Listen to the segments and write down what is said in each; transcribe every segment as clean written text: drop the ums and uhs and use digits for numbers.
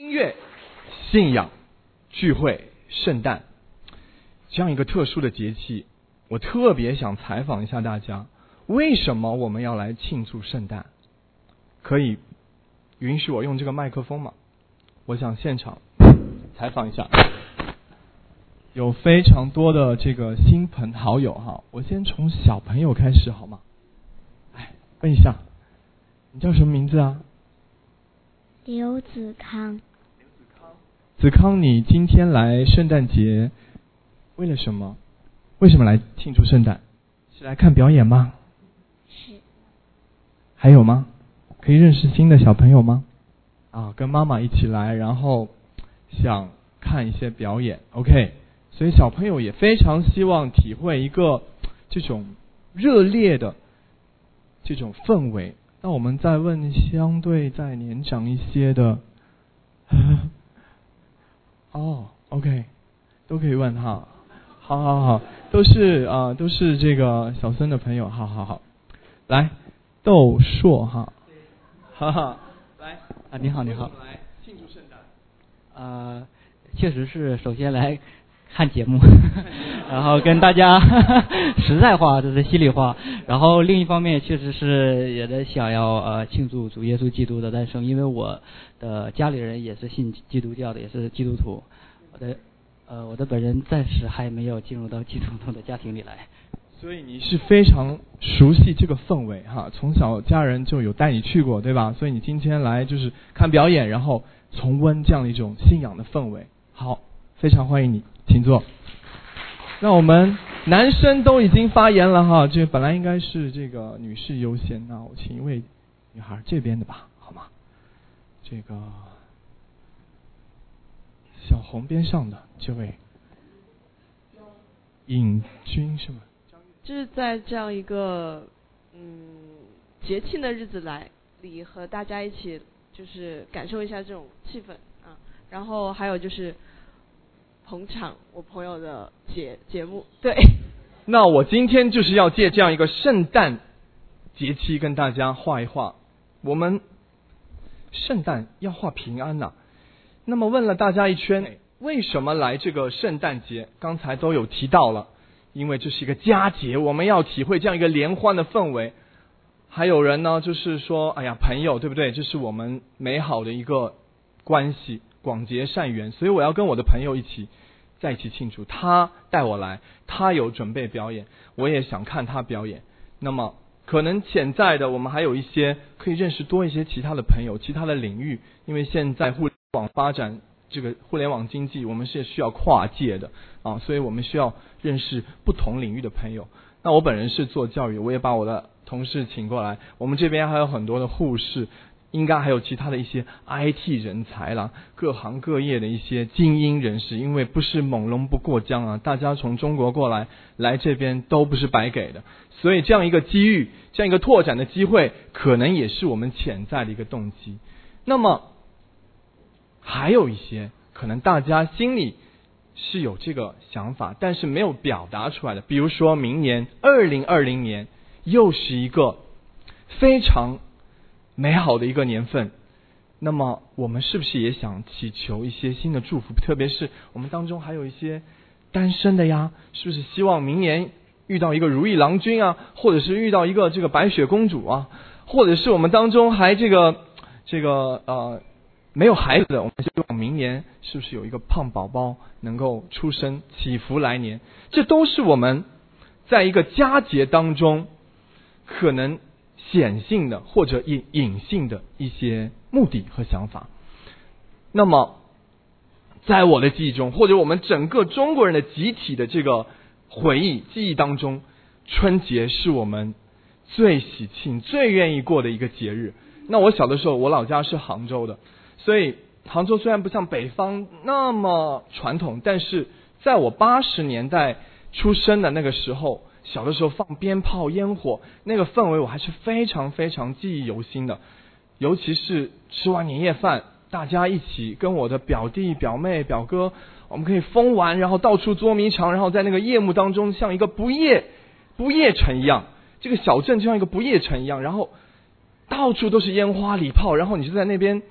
音乐、信仰、聚会、圣诞，这样一个特殊的节气，我特别想采访一下大家，为什么我们要来庆祝圣诞？可以允许我用这个麦克风吗？我想现场采访一下，有非常多的这个亲朋好友哈，我先从小朋友开始好吗？问一下，你叫什么名字啊？ 刘子康。 子康，你今天来圣诞节为了什么？为什么来庆祝圣诞？是来看表演吗？ 是。 还有吗？可以认识新的小朋友吗？跟妈妈一起来，然后想看一些表演 OK， 所以小朋友也非常希望体会一个这种热烈的这种氛围。那我们再问相对再年长一些的OK， 都可以问哈。好，都是这个小孙的朋友，好，来窦硕哈，来你好， 来庆祝圣诞。 确实是首先来看节目，然后跟大家实在话，这是稀里话。然后另一方面，确实是也在想要庆祝主耶稣基督的诞生，因为我的家里人也是信基督教的，也是基督徒。我的本人暂时还没有进入到基督徒的家庭里来。 所以你是非常熟悉这个氛围哈，从小家人就有带你去过，对吧？所以你今天来就是看表演，然后重温这样一种信仰的氛围。好，非常欢迎你，请坐。那我们男生都已经发言了哈，这本来应该是这个女士优先，那我请一位女孩这边的吧，好吗？这个小红边上的这位尹君是吗？ 就是在这样一个节庆的日子里和大家一起就是感受一下这种气氛啊，然后还有就是捧场我朋友的节目。对， 那我今天就是要借这样一个圣诞节期跟大家画一画，我们圣诞要画平安呐。那么问了大家一圈，为什么来这个圣诞节？刚才都有提到了，因为这是一个佳节，我们要体会这样一个联欢的氛围。还有人呢，就是说，朋友，对不对？这是我们美好的一个关系，广结善缘。所以我要跟我的朋友在一起庆祝。他带我来，他有准备表演，我也想看他表演。那么可能潜在的，我们还有一些可以认识多一些其他的朋友，其他的领域。因为现在互联网发展，这个互联网经济，我们是需要跨界的所以我们需要认识不同领域的朋友。那我本人是做教育，我也把我的同事请过来。我们这边还有很多的护士，应该还有其他的一些 IT 人才啦，各行各业的一些精英人士。因为不是猛龙不过江大家从中国过来这边都不是白给的。所以这样一个机遇，这样一个拓展的机会，可能也是我们潜在的一个动机。那么还有一些可能大家心里是有这个想法，但是没有表达出来的。比如说明年2020年又是一个非常美好的一个年份，那么我们是不是也想祈求一些新的祝福？特别是我们当中还有一些单身的呀，是不是希望明年遇到一个如意郎君或者是遇到一个这个白雪公主或者是我们当中还这个没有孩子的，我们希望明年是不是有一个胖宝宝能够出生，祈福来年。这都是我们在一个佳节当中可能显性的或者隐性的一些目的和想法。那么在我的记忆中，或者我们整个中国人的集体的这个记忆当中，春节是我们最喜庆最愿意过的一个节日。那我小的时候，我老家是杭州的，所以杭州虽然不像北方那么传统，但是在我80年代出生的那个时候，小的时候放鞭炮烟火，那个氛围我还是非常非常记忆犹新的。尤其是吃完年夜饭，大家一起跟我的表弟表妹表哥，我们可以疯玩，然后到处捉迷藏，然后在那个夜幕当中像一个不夜城一样，这个小镇就像一个不夜城一样，然后到处都是烟花礼炮，然后你就在那边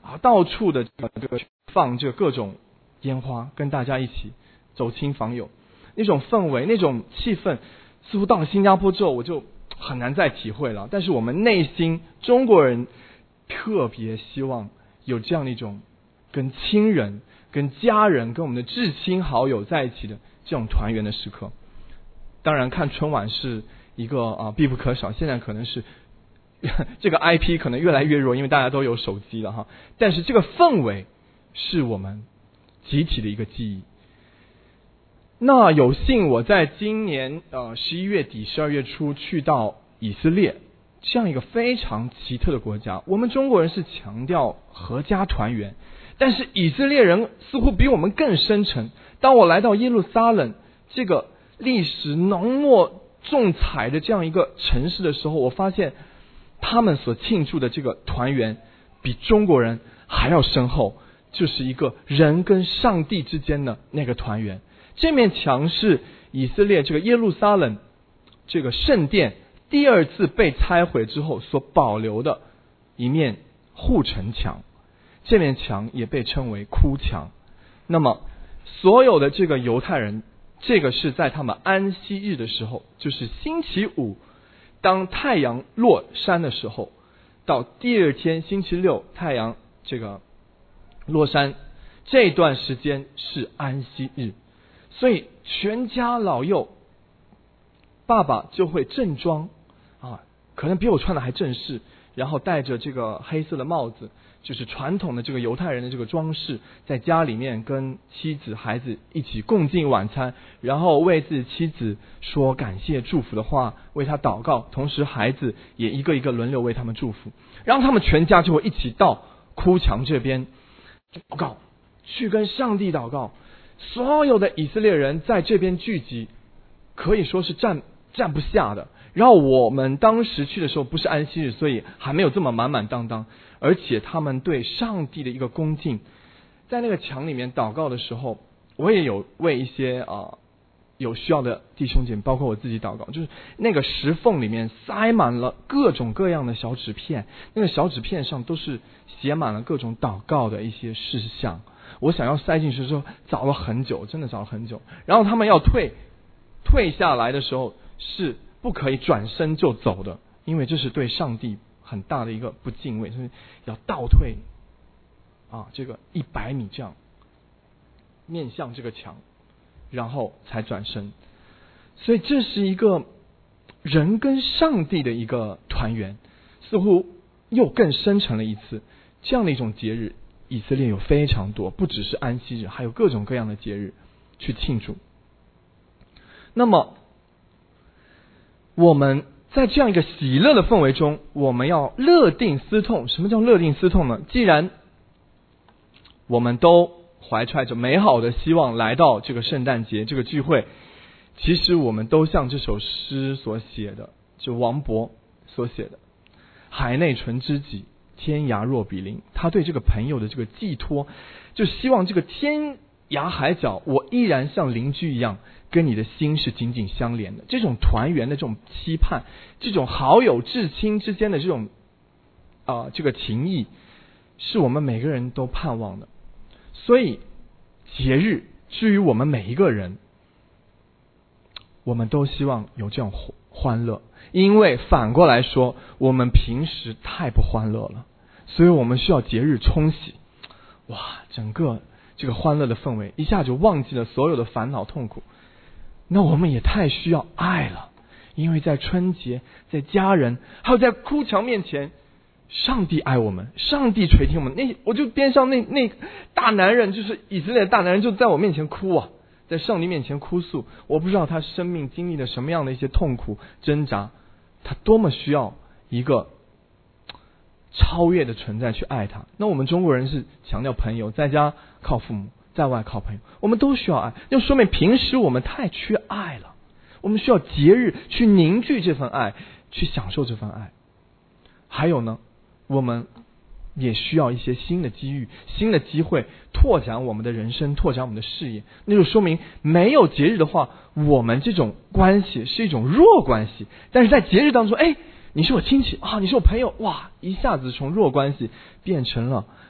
到处的这个放这各种烟花，跟大家一起走亲访友，那种氛围那种气氛似乎到了新加坡之后我就很难再体会了。但是我们内心中国人特别希望有这样的一种跟亲人跟家人跟我们的至亲好友在一起的这种团圆的时刻。当然看春晚是一个必不可少，现在可能是这个 IP 可能越来越弱，因为大家都有手机了哈。但是这个氛围是我们集体的一个记忆。那有幸我在今年11月底12月初去到以色列这样一个非常奇特的国家。我们中国人是强调合家团圆，但是以色列人似乎比我们更深沉。当我来到耶路撒冷这个历史浓墨重彩的这样一个城市的时候，我发现他们所庆祝的这个团圆比中国人还要深厚，就是一个人跟上帝之间的那个团圆。这面墙是以色列这个耶路撒冷这个圣殿第二次被拆毁之后所保留的一面护城墙，这面墙也被称为哭墙。那么所有的这个犹太人，这个是在他们安息日的时候，就是星期五当太阳落山的时候，到第二天星期六太阳这个落山，这段时间是安息日。所以全家老幼，爸爸就会正装可能比我穿的还正式，然后戴着这个黑色的帽子，就是传统的这个犹太人的这个装饰，在家里面跟妻子孩子一起共进晚餐，然后为自己妻子说感谢祝福的话，为他祷告，同时孩子也一个一个轮流为他们祝福，然后他们全家就会一起到哭墙这边祷告，去跟上帝祷告。所有的以色列人在这边聚集，可以说是站不下的。然后我们当时去的时候不是安息日，所以还没有这么满满当当，而且他们对上帝的一个恭敬，在那个墙里面祷告的时候，我也有为一些有需要的弟兄姐妹，包括我自己祷告，就是那个石缝里面塞满了各种各样的小纸片，那个小纸片上都是写满了各种祷告的一些事项。我想要塞进去的时候找了很久，真的找了很久。然后他们要退下来的时候是不可以转身就走的，因为这是对上帝很大的一个不敬畏，所以要倒退这个100米这样面向这个墙，然后才转身。所以这是一个人跟上帝的一个团圆，似乎又更深沉了一次。这样的一种节日以色列有非常多，不只是安息日，还有各种各样的节日去庆祝。那么我们在这样一个喜乐的氛围中，我们要乐定思痛。什么叫乐定思痛呢？既然我们都怀揣着美好的希望来到这个圣诞节这个聚会，其实我们都像这首诗所写的，就王勃所写的海内存知己，天涯若比邻。他对这个朋友的这个寄托，就希望这个天涯海角，我依然像邻居一样跟你的心是紧紧相连的。这种团圆的这种期盼，这种好友至亲之间的这种这个情谊，是我们每个人都盼望的。所以节日至于我们每一个人，我们都希望有这种欢乐，因为反过来说，我们平时太不欢乐了，所以我们需要节日冲洗。哇，整个这个欢乐的氛围一下就忘记了所有的烦恼痛苦。那我们也太需要爱了，因为在春节，在家人，还有在哭墙面前，上帝爱我们，上帝垂听我们。我就边上那大男人，就是以色列的大男人，就在我面前哭在上帝面前哭诉。我不知道他生命经历了什么样的一些痛苦挣扎，他多么需要一个超越的存在去爱他。那我们中国人是强调朋友，在家靠父母，在外靠朋友，我们都需要爱，就说明平时我们太缺爱了。我们需要节日去凝聚这份爱，去享受这份爱。还有呢，我们也需要一些新的机遇、新的机会，拓展我们的人生，拓展我们的事业。那就说明没有节日的话，我们这种关系是一种弱关系。但是在节日当中，你是我亲戚你是我朋友，哇，一下子从弱关系变成了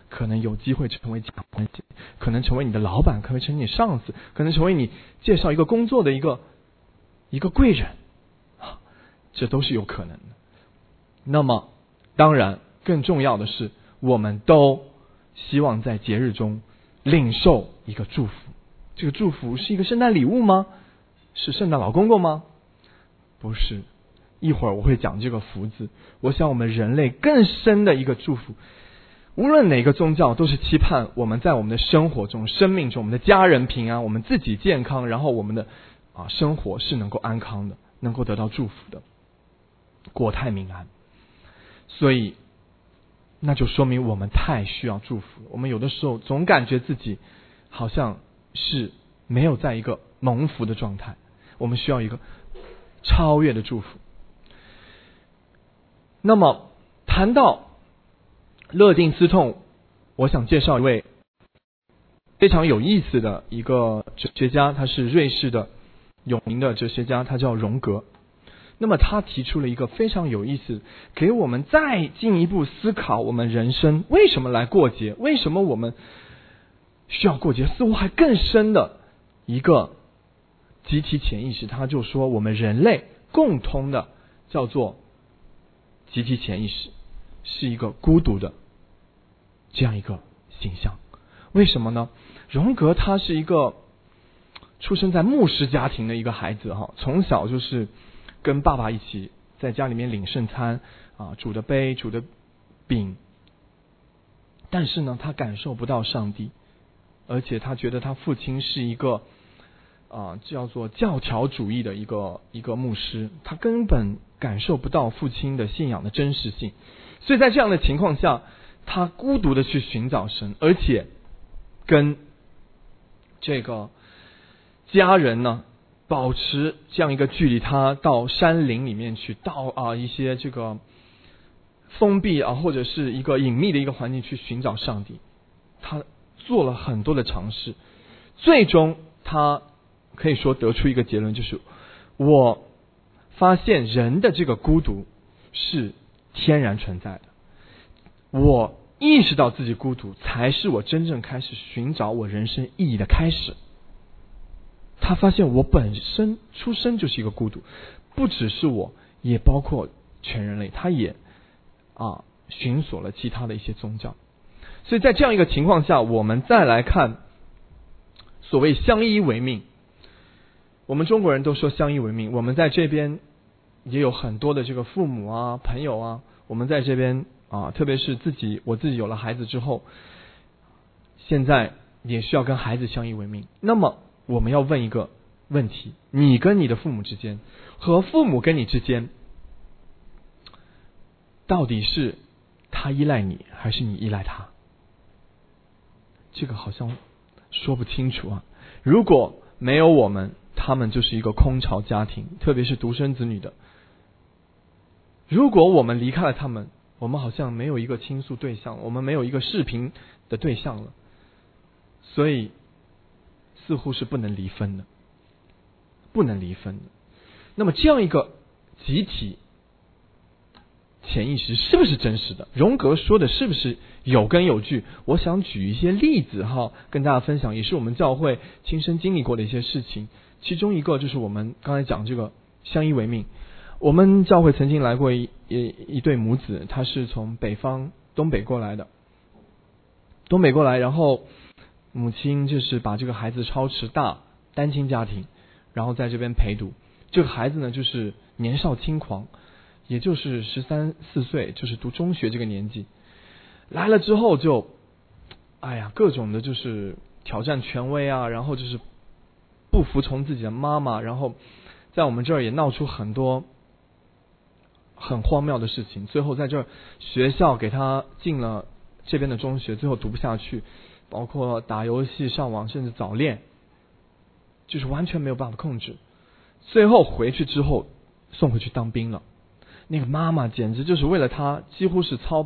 可能有机会成为甲关系，可能成为你的老板，可能成为你上司，可能成为你介绍一个工作的一个贵人，这都是有可能的。那么当然更重要的是，我们都希望在节日中领受一个祝福。这个祝福是一个圣诞礼物吗？是圣诞老公公吗？不是。一会儿我会讲这个福字。我想我们人类更深的一个祝福，无论哪个宗教都是期盼我们在我们的生活中、生命中，我们的家人平安，我们自己健康，然后我们的生活是能够安康的，能够得到祝福的，国泰民安。所以那就说明我们太需要祝福了。我们有的时候总感觉自己好像是没有在一个蒙福的状态，我们需要一个超越的祝福。那么谈到勒定斯痛，我想介绍一位非常有意思的一个哲学家，他是瑞士的有名的哲学家，他叫荣格。那么他提出了一个非常有意思，给我们再进一步思考我们人生为什么来过节，为什么我们需要过节，似乎还更深的一个集体潜意识。他就说我们人类共通的叫做集体潜意识，是一个孤独的这样一个形象。为什么呢？荣格他是一个出生在牧师家庭的一个孩子，从小就是跟爸爸一起在家里面领圣餐，煮的杯煮的饼，但是呢他感受不到上帝，而且他觉得他父亲是一个叫做教条主义的一个牧师，他根本感受不到父亲的信仰的真实性。所以在这样的情况下，他孤独的去寻找神，而且跟这个家人呢保持这样一个距离。他到山林里面去，到一些这个封闭或者是一个隐秘的一个环境去寻找上帝。他做了很多的尝试，最终他可以说得出一个结论，就是我发现人的这个孤独是天然存在的，我意识到自己孤独才是我真正开始寻找我人生意义的开始。他发现我本身出生就是一个孤独，不只是我，也包括全人类。他也寻索了其他的一些宗教。所以在这样一个情况下，我们再来看所谓相依为命。我们中国人都说相依为命，我们在这边也有很多的这个父母朋友我们在这边特别是我自己有了孩子之后，现在也需要跟孩子相依为命。那么我们要问一个问题，你跟你的父母之间和父母跟你之间，到底是他依赖你还是你依赖他？这个好像说不清楚如果没有我们，他们就是一个空巢家庭，特别是独生子女的。如果我们离开了他们，我们好像没有一个倾诉对象，我们没有一个视频的对象了，所以似乎是不能离分的。那么这样一个集体潜意识是不是真实的？荣格说的是不是有根有据？我想举一些例子跟大家分享，也是我们教会亲身经历过的一些事情。其中一个就是我们刚才讲这个相依为命。我们教会曾经来过一对母子，他是从北方东北过来，然后母亲就是把这个孩子超持大，单亲家庭，然后在这边陪读。这个孩子呢就是年少轻狂，也就是13、14岁，就是读中学这个年纪。来了之后就各种的就是挑战权威然后就是不服从自己的妈妈，然后在我们这儿也闹出很多很荒谬的事情。最后在这儿学校给他进了这边的中学，最后读不下去，包括打游戏、上网，甚至早恋，就是完全没有办法控制。最后回去之后送回去当兵了。那个妈妈简直就是为了他，几乎是操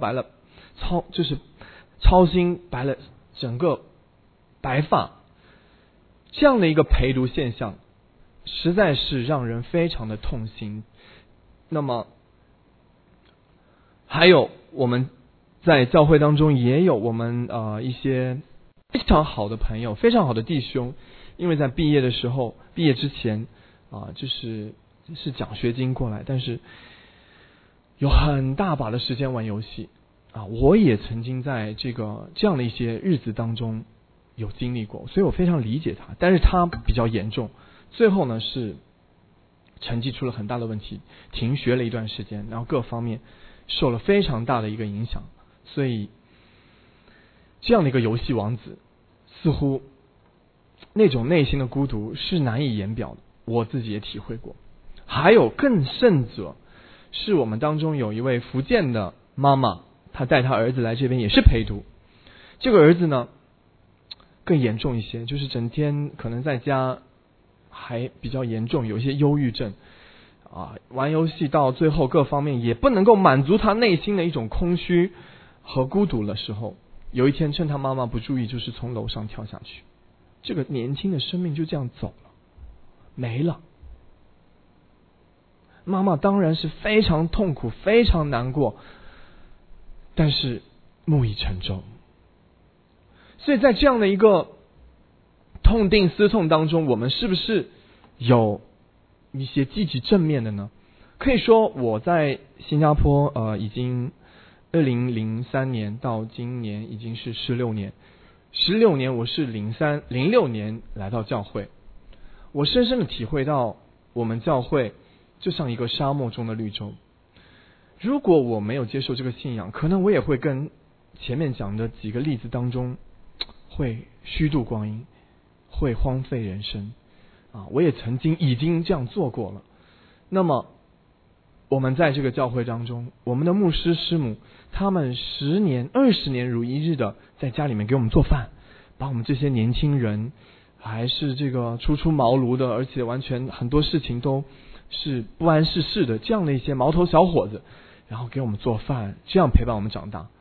心白了整个白发。这样的一个陪读现象实在是让人非常的痛心。那么还有我们在教会当中也有我们一些非常好的朋友，非常好的弟兄，因为在毕业的时候，毕业之前就是奖学金过来，但是有很大把的时间玩游戏我也曾经在这样的一些日子当中有经历过，所以我非常理解他。但是他比较严重，最后呢是成绩出了很大的问题，停学了一段时间，然后各方面受了非常大的一个影响。所以这样的一个游戏王子，似乎那种内心的孤独是难以言表的，我自己也体会过。还有更甚者，是我们当中有一位福建的妈妈，她带她儿子来这边也是陪读。这个儿子呢更严重一些，就是整天可能在家还比较严重，有一些忧郁症玩游戏到最后各方面也不能够满足他内心的一种空虚和孤独的时候，有一天趁他妈妈不注意，就是从楼上跳下去。这个年轻的生命就这样走了，没了。妈妈当然是非常痛苦，非常难过，但是木已成舟。所以在这样的一个痛定思痛当中，我们是不是有一些积极正面的呢？可以说我在新加坡已经2003年到今年已经是16年，我是06年来到教会。我深深的体会到我们教会就像一个沙漠中的绿洲。如果我没有接受这个信仰，可能我也会跟前面讲的几个例子当中会虚度光阴，会荒废人生我也曾经已经这样做过了。那么我们在这个教会当中，我们的牧师师母他们10年20年如一日的在家里面给我们做饭，把我们这些年轻人还是这个初出茅庐的，而且完全很多事情都是不谙世事的这样的一些毛头小伙子，然后给我们做饭，这样陪伴我们长大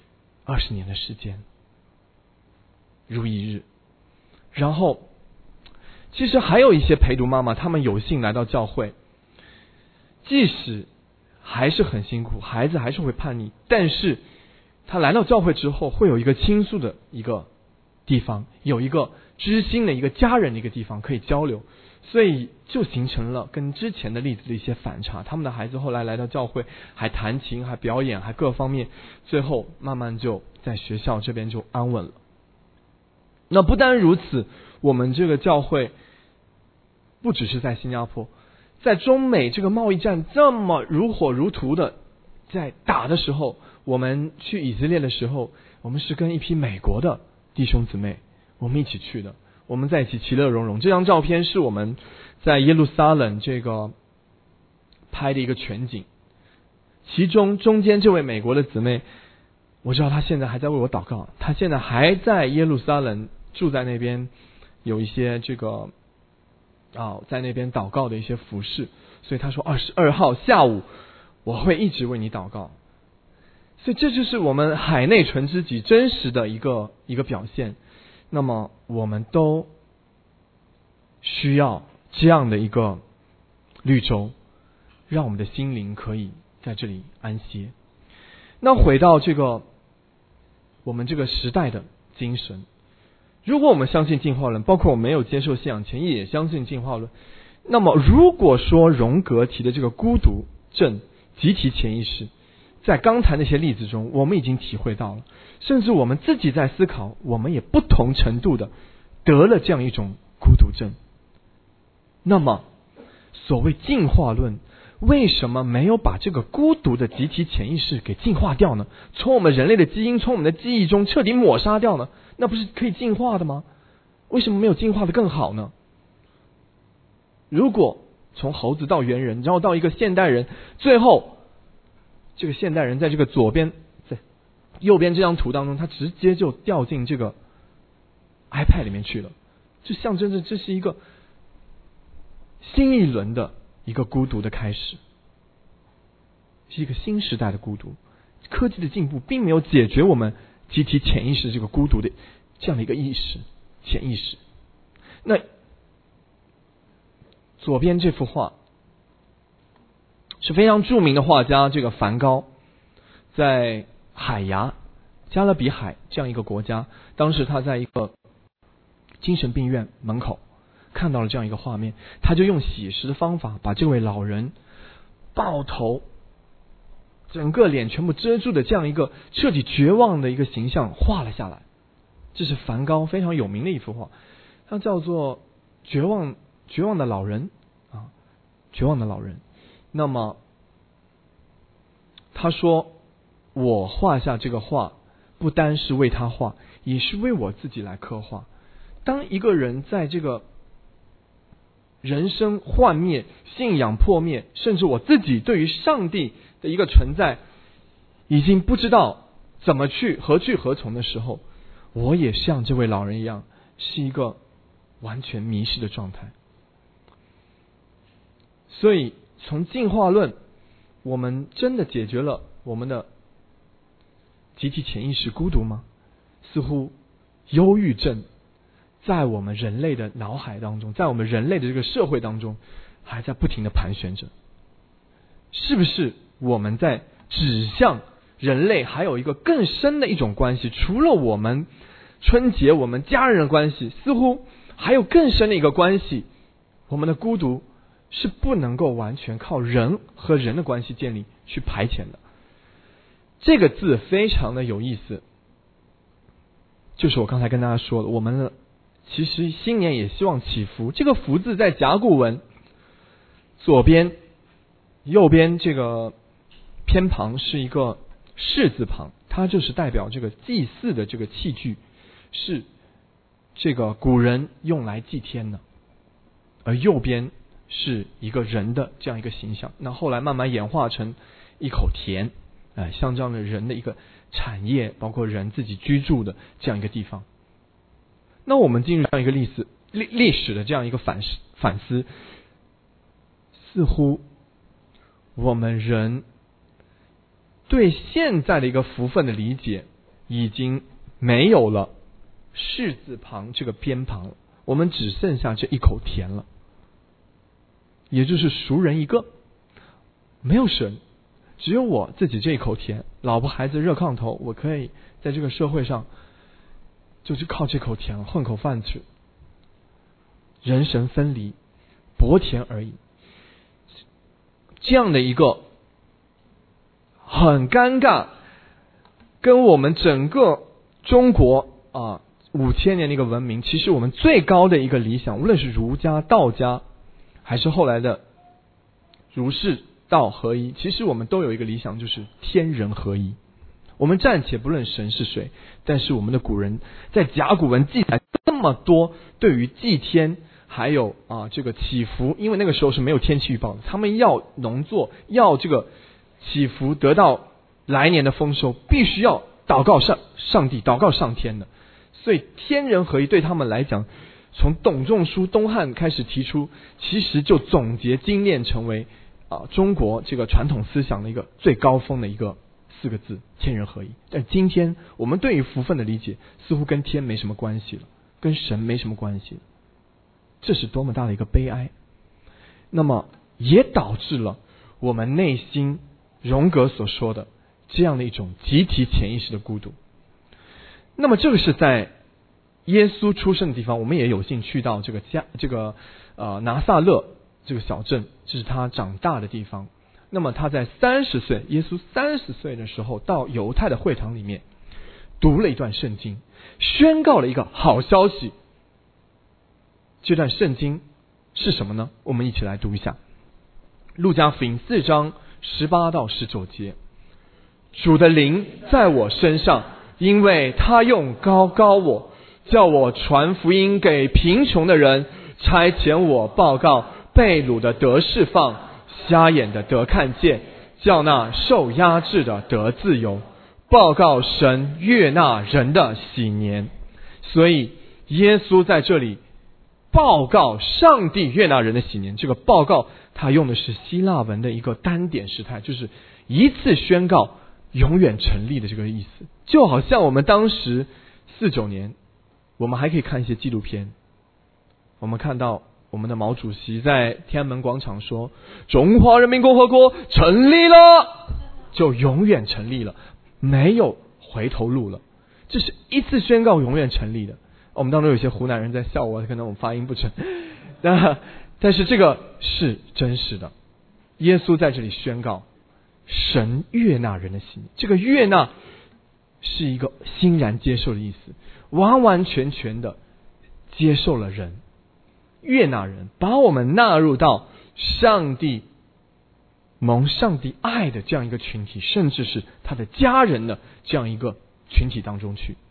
20年的时间如一日。然后其实还有一些陪读妈妈，他们有幸来到教会，即使还是很辛苦，孩子还是会叛逆，但是他来到教会之后会有一个倾诉的一个地方，有一个知心的一个家人的一个地方可以交流，所以就形成了跟之前的例子的一些反差。他们的孩子后来到教会还弹琴还表演还各方面，最后慢慢就在学校这边就安稳了。那不单如此，我们这个教会不只是在新加坡，在中美这个贸易战这么如火如荼的在打的时候，我们去以色列的时候，我们是跟一批美国的弟兄姊妹我们一起去的，我们在一起其乐融融。这张照片是我们在耶路撒冷这个拍的一个全景，其中中间这位美国的姊妹，我知道她现在还在为我祷告，她现在还在耶路撒冷住在那边，有一些这个在那边祷告的一些服事，所以她说22号下午我会一直为你祷告。所以这就是我们海内存知己真实的一个表现。那么我们都需要这样的一个绿洲，让我们的心灵可以在这里安歇。那回到这个我们这个时代的精神，如果我们相信进化论，包括我没有接受信仰前也相信进化论，那么如果说荣格提的这个孤独症、集体潜意识，在刚才那些例子中我们已经体会到了，甚至我们自己在思考，我们也不同程度的得了这样一种孤独症。那么所谓进化论为什么没有把这个孤独的集体潜意识给进化掉呢？从我们人类的基因，从我们的记忆中彻底抹杀掉呢？那不是可以进化的吗？为什么没有进化的更好呢？如果从猴子到猿人，然后到一个现代人，最后这个现代人在这个左边在右边这张图当中，他直接就掉进这个 iPad 里面去了，就象征着这是一个新一轮的一个孤独的开始，是一个新时代的孤独。科技的进步并没有解决我们集体潜意识这个孤独的这样的一个意识潜意识。那左边这幅画是非常著名的画家这个梵高在海牙加勒比海这样一个国家，当时他在一个精神病院门口看到了这样一个画面，他就用写实的方法把这位老人抱头整个脸全部遮住的这样一个彻底绝望的一个形象画了下来。这是梵高非常有名的一幅画，它叫做绝望的老人啊，绝望的老人。那么他说，我画下这个画不单是为他画，也是为我自己来刻画。当一个人在这个人生幻灭、信仰破灭，甚至我自己对于上帝的一个存在已经不知道怎么何去何从的时候，我也像这位老人一样，是一个完全迷失的状态。所以从进化论，我们真的解决了我们的集体潜意识孤独吗？似乎忧郁症在我们人类的脑海当中，在我们人类的这个社会当中，还在不停的盘旋着。是不是我们在指向人类还有一个更深的一种关系？除了我们春节我们家人的关系，似乎还有更深的一个关系。我们的孤独是不能够完全靠人和人的关系建立去排遣的。这个字非常的有意思，就是我刚才跟大家说的，我们其实新年也希望祈福。这个福字在甲骨文左边右边这个偏旁是一个士字旁，它就是代表这个祭祀的这个器具，是这个古人用来祭天的。而右边是一个人的这样一个形象，那后来慢慢演化成一口田，象征着人的一个产业，包括人自己居住的这样一个地方。那我们进入这样一个历史的这样一个反思，似乎我们人对现在的一个福分的理解已经没有了士字旁这个偏旁了，我们只剩下这一口田了，也就是熟人一个，没有神，只有我自己这一口田，老婆孩子热炕头，我可以在这个社会上就是靠这口田混口饭吃，人神分离，薄田而已。这样的一个很尴尬，跟我们整个中国5000年的一个文明，其实我们最高的一个理想，无论是儒家、道家，还是后来的儒释道合一，其实我们都有一个理想，就是天人合一。我们暂且不论神是谁，但是我们的古人在甲骨文记载这么多对于祭天还有这个祈福，因为那个时候是没有天气预报的，他们要农作，要这个祈福得到来年的丰收，必须要祷告上帝，祷告上天的。所以天人合一对他们来讲，从董仲舒、东汉开始提出，其实就总结精炼成为中国这个传统思想的一个最高峰的一个4个字，天人合一。但今天我们对于福分的理解似乎跟天没什么关系了，跟神没什么关系了，这是多么大的一个悲哀。那么也导致了我们内心荣格所说的这样的一种集体潜意识的孤独。那么这个是在耶稣出生的地方，我们也有幸去到这个拿撒勒这个小镇，这是他长大的地方。那么他在30岁，耶稣30岁的时候，到犹太的会堂里面读了一段圣经，宣告了一个好消息。这段圣经是什么呢？我们一起来读一下路加福音4章18到19节。主的灵在我身上，因为他用膏膏我，叫我传福音给贫穷的人，差遣我报告被掳的得释放，瞎眼的得看见，叫那受压制的得自由，报告神悦纳人的喜年。所以耶稣在这里报告上帝悦纳人的喜年，这个报告他用的是希腊文的一个单点时态，就是一次宣告永远成立的这个意思。就好像我们当时49年，我们还可以看一些纪录片，我们看到我们的毛主席在天安门广场说中华人民共和国成立了，就永远成立了， 没有回头路了。这是一次宣告永远成立的。我们当中有些湖南人在笑我，可能我发音不准，但是这个是真实的。耶稣在这里宣告神悦纳人的心，这个悦纳是一个欣然接受的意思，完完全全的接受了人，悦纳人，把我们纳入到上帝蒙上帝爱的这样一个群体，甚至是他的家人的这样一个群体当中去。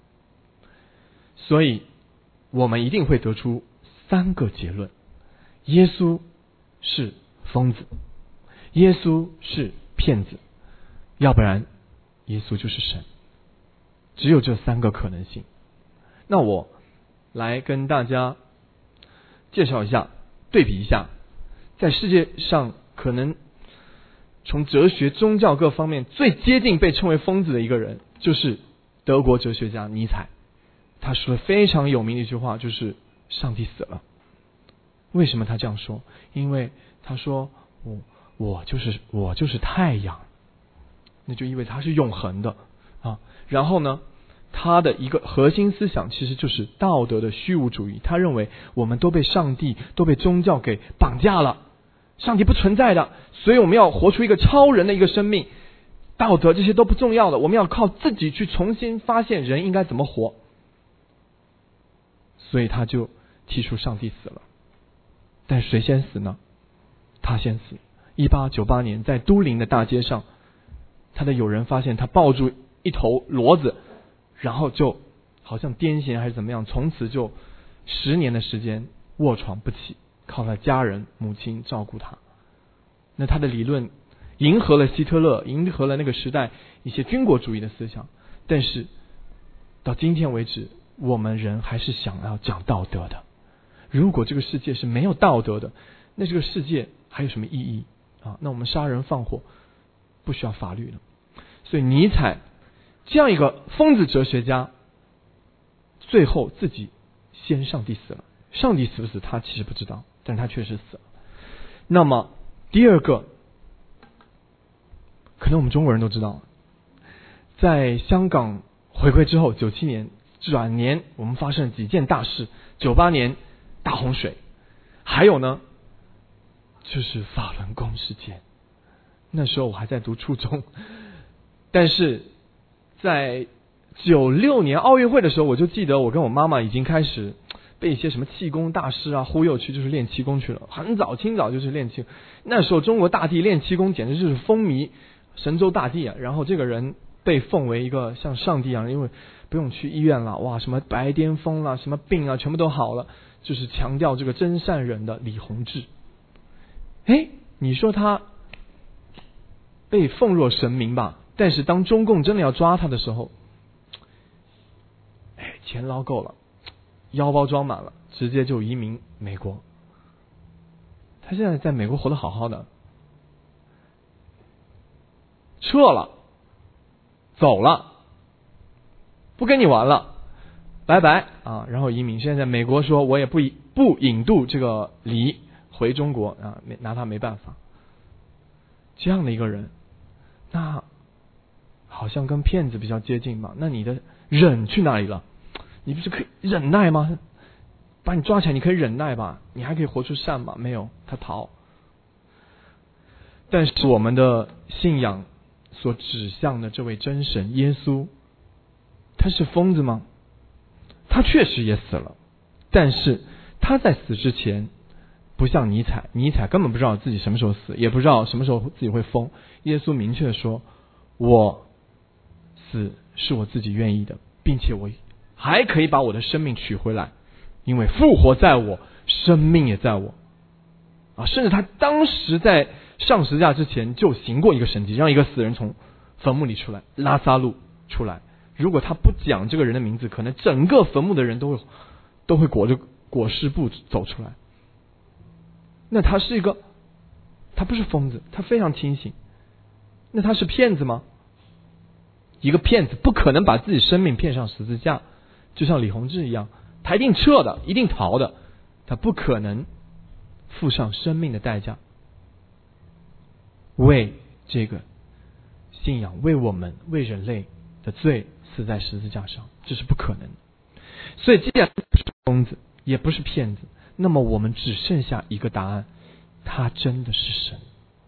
所以我们一定会得出3个结论：耶稣是疯子，耶稣是骗子，要不然耶稣就是神。只有这3个可能性。那我来跟大家介绍一下，对比一下，在世界上可能从哲学、宗教各方面最接近被称为疯子的一个人，就是德国哲学家尼采。他说了非常有名的一句话，就是上帝死了。为什么他这样说？因为他说我就是太阳，那就意味着他是永恒的啊。然后呢，他的一个核心思想其实就是道德的虚无主义。他认为我们都被上帝、都被宗教给绑架了，上帝不存在的，所以我们要活出一个超人的一个生命，道德这些都不重要的，我们要靠自己去重新发现人应该怎么活。所以他就提出上帝死了。但谁先死呢？他先死。1898年在都灵的大街上，他的友人发现他抱住一头骡子，然后就好像癫痫还是怎么样，从此就10年的时间卧床不起，靠他家人母亲照顾他。那他的理论迎合了希特勒，迎合了那个时代一些军国主义的思想，但是到今天为止，我们人还是想要讲道德的。如果这个世界是没有道德的，那这个世界还有什么意义啊？那我们杀人放火不需要法律了。所以尼采这样一个疯子哲学家，最后自己先上帝死了。上帝死不死他其实不知道，但是他确实死了。那么第二个，可能我们中国人都知道，在香港回归之后，97年转年我们发生了几件大事。98年大洪水，还有呢就是法轮功事件。那时候我还在读初中，但是在96年奥运会的时候，我就记得我跟我妈妈已经开始被一些什么气功大师啊忽悠去，就是练气功去了。很早清早就是练气，那时候中国大地练气功简直就是风靡神州大地啊。然后这个人被奉为一个像上帝一样，因为不用去医院了，哇，什么白癜风啦，什么病啊全部都好了，就是强调这个真善忍的李洪志。你说他被奉若神明吧，但是当中共真的要抓他的时候，钱捞够了，腰包装满了，直接就移民美国。他现在在美国活得好好的，撤了，走了，不跟你玩了，拜拜啊！然后移民，现在在美国说我也不引渡这个李回中国啊，拿他没办法。这样的一个人，那好像跟骗子比较接近吧？那你的忍去哪里了？你不是可以忍耐吗？把你抓起来你可以忍耐吧，你还可以活出善吧？没有，他逃。但是我们的信仰所指向的这位真神耶稣，他是疯子吗？他确实也死了，但是他在死之前不像尼采根本不知道自己什么时候死，也不知道什么时候自己会疯。耶稣明确说，我死是我自己愿意的，并且我还可以把我的生命取回来，因为复活在我，生命也在我啊！甚至他当时在上十字架之前就行过一个神迹，让一个死人从坟墓里出来，拉撒路出来。如果他不讲这个人的名字，可能整个坟墓的人都会裹着裹尸布走出来。那他不是疯子，他非常清醒。那他是骗子吗？一个骗子不可能把自己生命骗上十字架，就像李洪志一样，他一定撤的，一定逃的，他不可能付上生命的代价为这个信仰为我们为人类的罪死在十字架上，这是不可能的。所以既然不是疯子也不是骗子，那么我们只剩下一个答案，他真的是神。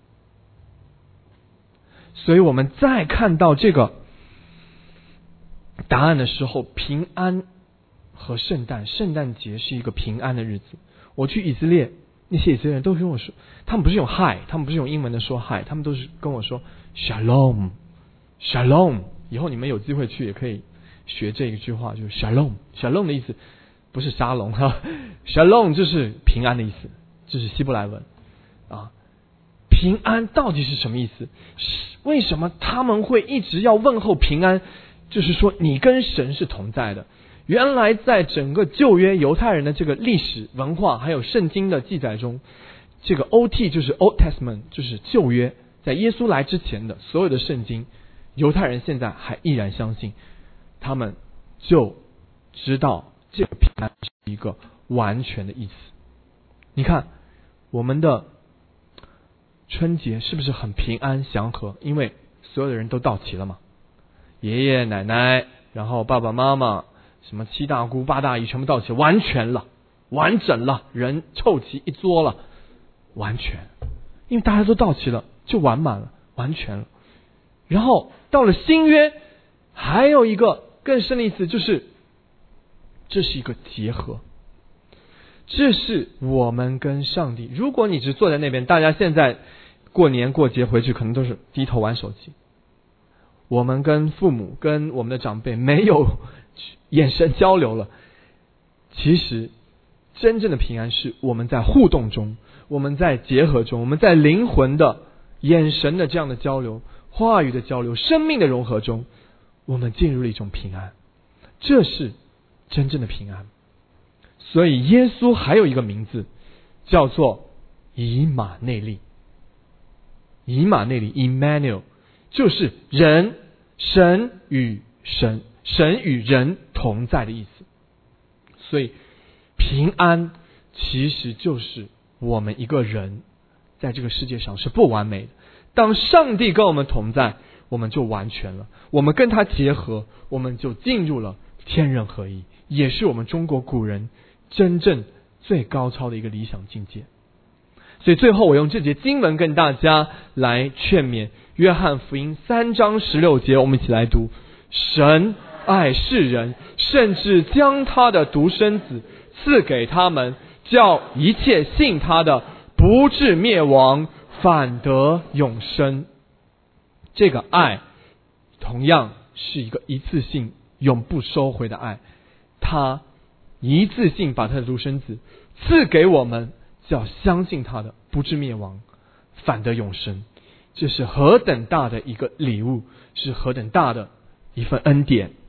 所以我们再看到这个答案的时候，平安和圣诞节是一个平安的日子。我去以色列，那些以色列人都跟我说，他们不是用 hi， 他们不是用英文的说 hi， 他们都是跟我说 shalom。 以后你们有机会去也可以学这一句话，就是 shalom 的意思不是沙龙shalom 就是平安的意思，这是希伯来文啊。平安到底是什么意思？为什么他们会一直要问候平安？就是说你跟神是同在的。原来在整个旧约犹太人的这个历史文化还有圣经的记载中，这个 OT 就是 Old Testament， 就是旧约，在耶稣来之前的所有的圣经，犹太人现在还依然相信，他们就知道这个平安是一个完全的意思。你看我们的春节是不是很平安祥和？因为所有的人都到齐了嘛，爷爷奶奶，然后爸爸妈妈，什么七大姑八大姨全部到齐，完全了，完整了，人凑齐一桌了，完全，因为大家都到齐了，就完满了，完全了。然后到了新约，还有一个更深的意思，就是这是一个结合，这是我们跟上帝。如果你只坐在那边，大家现在过年过节回去可能都是低头玩手机，我们跟父母跟我们的长辈没有眼神交流了。其实真正的平安是我们在互动中，我们在结合中，我们在灵魂的眼神的这样的交流，话语的交流，生命的融合中，我们进入了一种平安，这是真正的平安。所以耶稣还有一个名字叫做以马内利。以马内利 Emmanuel 就是神与人同在的意思。所以平安其实就是我们一个人在这个世界上是不完美的，当上帝跟我们同在，我们就完全了，我们跟他结合，我们就进入了天人合一，也是我们中国古人真正最高超的一个理想境界。所以最后我用这节经文跟大家来劝勉，约翰福音3章16节，我们一起来读：神爱世人，甚至将他的独生子赐给他们，叫一切信他的不至灭亡，反得永生。这个爱同样是一个一次性永不收回的爱，他一次性把他的独生子赐给我们，叫相信他的不至灭亡，反得永生。这是何等大的一个礼物，是何等大的一份恩典。